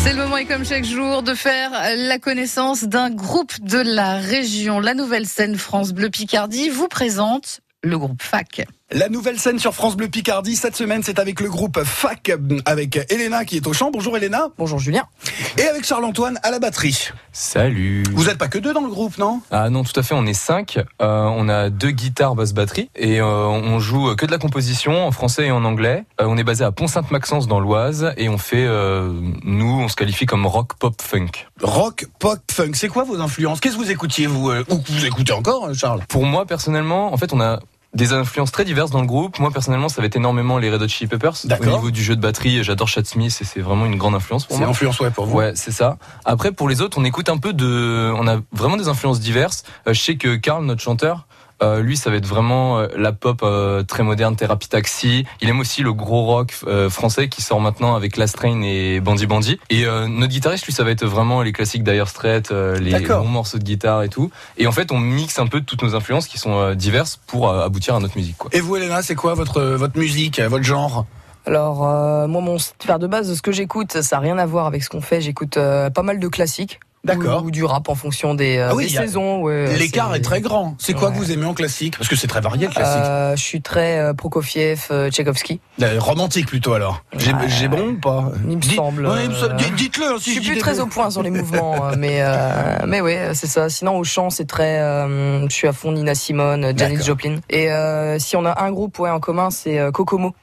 C'est le moment, et comme chaque jour, de faire la connaissance d'un groupe de la région. La nouvelle scène France Bleu Picardie vous présente le groupe FAC. La nouvelle scène sur France Bleu Picardie, cette semaine, c'est avec le groupe FAC, avec Elena qui est au chant. Bonjour Elena. Bonjour Julien. Et avec Charles-Antoine à la batterie. Salut. Vous n'êtes pas que deux dans le groupe, non ? Ah non, tout à fait, on est 5. On a 2 guitares, basse, batterie. Et on joue que de la composition en français et en anglais. On est basé à Pont-Sainte-Maxence dans l'Oise. Et on fait, nous, on se qualifie comme rock, pop, funk. Rock, pop, funk. C'est quoi vos influences ? Qu'est-ce que vous écoutiez, vous ? Ou que vous écoutez encore, Charles ? Pour moi, personnellement, en fait, on a des influences très diverses dans le groupe. Moi, personnellement, ça va être énormément les Red Hot Chili Peppers. D'accord. Au niveau du jeu de batterie, j'adore Chad Smith et c'est vraiment une grande influence pour moi. C'est influence, ouais, pour vous. Ouais, c'est ça. Après, pour les autres, on écoute un peu on a vraiment des influences diverses. Je sais que Karl, notre chanteur, lui, ça va être vraiment la pop très moderne, Thérapie Taxi. Il aime aussi le gros rock français qui sort maintenant avec Last Train et Bandy Bandy. Et notre guitariste, lui, ça va être vraiment les classiques Dire Straits, les bons morceaux de guitare et tout. Et en fait, on mixe un peu toutes nos influences qui sont diverses pour aboutir à notre musique, quoi. Et vous, Elena, c'est quoi votre musique, votre genre ? Alors moi mon sphère de base, ce que j'écoute, ça n'a rien à voir avec ce qu'on fait. J'écoute pas mal de classiques. D'accord. Ou du rap en fonction des saisons. Ouais, l'écart est très grand. C'est quoi que vous aimez en classique ? Parce que c'est très varié le classique. Je suis très Prokofiev, Tchaïkovski. Romantique plutôt alors. J'ai bon ou pas ? Il me semble. Ouais, dites-le. Si je suis plus très au point sur les mouvements, mais ouais, c'est ça. Sinon au chant, c'est très. Je suis à fond Nina Simone, Janis Joplin. Et si on a un groupe en commun, c'est Kokomo.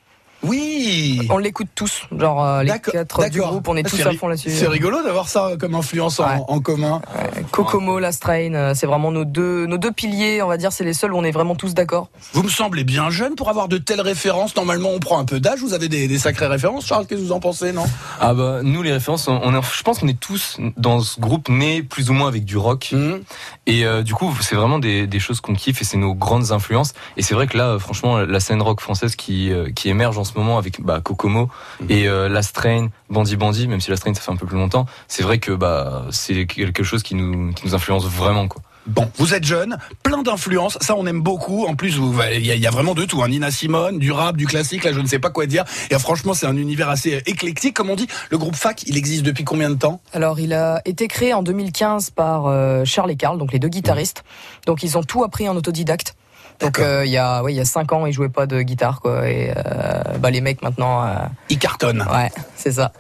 Oui. On l'écoute tous, genre les 4 du groupe, on est tous à fond là-dessus. C'est rigolo d'avoir ça comme influence en commun. Kokomo, Last Train, c'est vraiment nos deux piliers, on va dire, c'est les seuls où on est vraiment tous d'accord. Vous me semblez bien jeune pour avoir de telles références. Normalement, on prend un peu d'âge. Vous avez des sacrées références, Charles. Qu'est-ce que vous en pensez, non ? Ah bah nous les références, je pense qu'on est tous dans ce groupe nés plus ou moins avec du rock. Et du coup, c'est vraiment des choses qu'on kiffe et c'est nos grandes influences. Et c'est vrai que là, franchement, la scène rock française qui émerge en ce moment avec Kokomo et Last Train, Bandy Bandy, même si Last Train ça fait un peu plus longtemps, c'est vrai que c'est quelque chose qui nous influence vraiment, quoi. Bon, vous êtes jeune, plein d'influences, ça on aime beaucoup. En plus, il y a vraiment de tout, Nina Simone, du rap, du classique, là je ne sais pas quoi dire. Et franchement, c'est un univers assez éclectique, comme on dit. Le groupe FAC, il existe depuis combien de temps ? Alors, il a été créé en 2015 par Charles et Karl, donc les 2 guitaristes. Donc, ils ont tout appris en autodidacte. Donc il y a 5 ans, ils jouaient pas de guitare, quoi. Et les mecs maintenant, ils cartonnent. Ouais, c'est ça.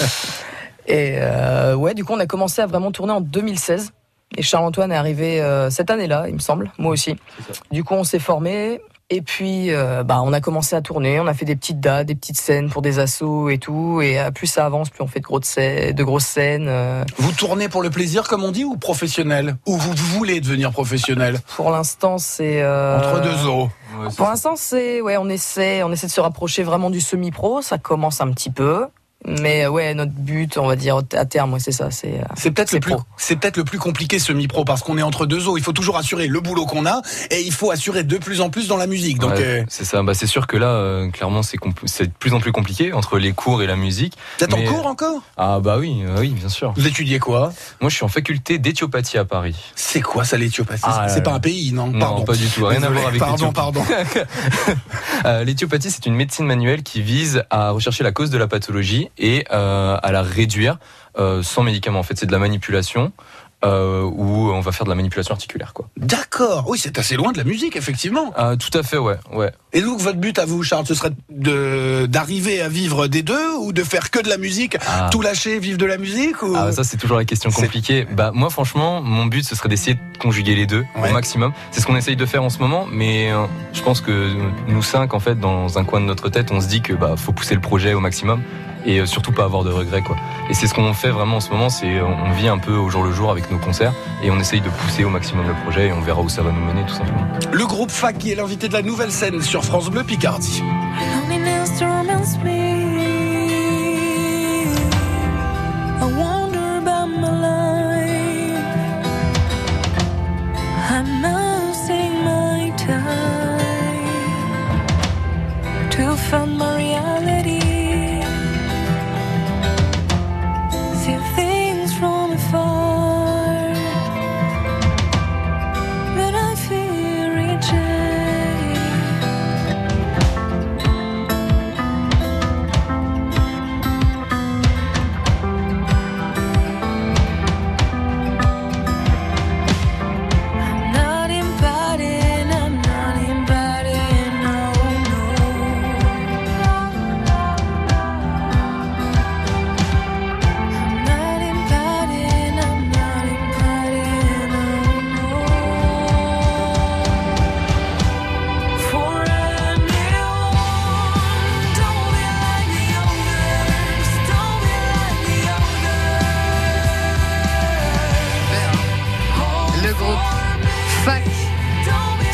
Et du coup, on a commencé à vraiment tourner en 2016. Et Charles-Antoine est arrivé cette année-là, il me semble, moi aussi. Du coup, on s'est formés. Et puis, on a commencé à tourner. On a fait des petites dates, des petites scènes pour des assos et tout. Et plus ça avance, plus on fait de grosses scènes. Vous tournez pour le plaisir, comme on dit, ou professionnel ? Ou vous voulez devenir professionnel ? Pour l'instant, c'est entre deux eaux. Pour l'instant, on essaie de se rapprocher vraiment du semi-pro. Ça commence un petit peu. Mais notre but, on va dire à terme, c'est ça. C'est peut-être le plus compliqué semi-pro parce qu'on est entre deux eaux. Il faut toujours assurer le boulot qu'on a et il faut assurer de plus en plus dans la musique. Donc c'est ça. C'est sûr que là, clairement, c'est de plus en plus compliqué entre les cours et la musique. Vous êtes en cours encore ? Ah oui, bien sûr. Vous étudiez quoi ? Moi, je suis en faculté d'éthiopathie à Paris. C'est quoi ça, l'éthiopathie ? C'est pas un pays, non ? Pardon. Non, pas du tout. Rien à voir avec Pardon. L'éthiopathie, c'est une médecine manuelle qui vise à rechercher la cause de la pathologie et à la réduire sans médicaments. En fait, c'est de la manipulation où on va faire de la manipulation articulaire, quoi. D'accord. Oui, c'est assez loin de la musique, effectivement. Tout à fait, ouais. Et donc, votre but à vous, Charles, ce serait d'arriver à vivre des deux ou de faire que de la musique, tout lâcher, vivre de la musique ou... Ça, c'est toujours la question compliquée. Moi, franchement, mon but, ce serait d'essayer de conjuguer les deux au maximum. C'est ce qu'on essaye de faire en ce moment, mais je pense que nous 5, en fait, dans un coin de notre tête, on se dit que faut pousser le projet au maximum. Et surtout pas avoir de regrets, quoi. Et c'est ce qu'on fait vraiment en ce moment, c'est on vit un peu au jour le jour avec nos concerts et on essaye de pousser au maximum le projet et on verra où ça va nous mener, tout simplement. Le groupe FAC qui est l'invité de la nouvelle scène sur France Bleu Picardie.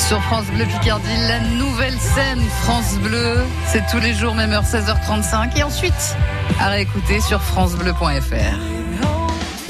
Sur France Bleu Picardie, la nouvelle scène France Bleu. C'est tous les jours, même heure, 16h35. Et ensuite, à réécouter sur francebleu.fr.